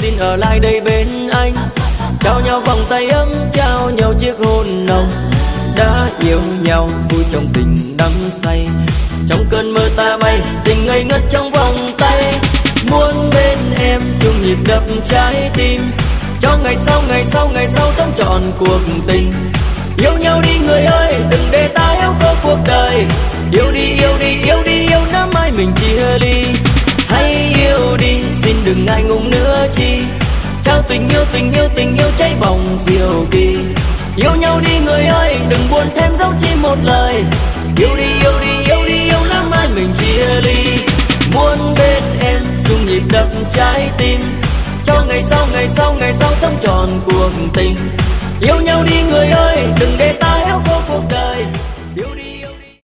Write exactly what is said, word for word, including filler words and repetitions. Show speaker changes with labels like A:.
A: xin ở lại đây bên anh. Trao nhau vòng tay ấm, trao nhau chiếc hôn nồng. Đã yêu nhau vui trong tình đắm say, trong cơn mơ ta bay tình ngây ngất trong vòng tay. Muốn bên em chung nhịp đập trái tim, cho ngày sau ngày sau ngày sau sống trọn cuộc tình. Yêu nhau đi người ơi, đừng để ta yếu cơ cuộc đời. Yêu đi yêu đi yêu đi yêu năm mai mình chia ly. Hãy yêu đi xin đừng ngại ngùng nữa chi, trao tình yêu tình yêu tình yêu cháy bỏng diệu kỳ. Yêu nhau đi người ơi, đừng buồn thêm dấu chỉ một lời. Yêu đi yêu đi yêu đi yêu năm mai mình chia ly. Muốn bên em chung nhịp đập trái tim, cho ngày sau ngày sau ngày sau sống trọn cuộc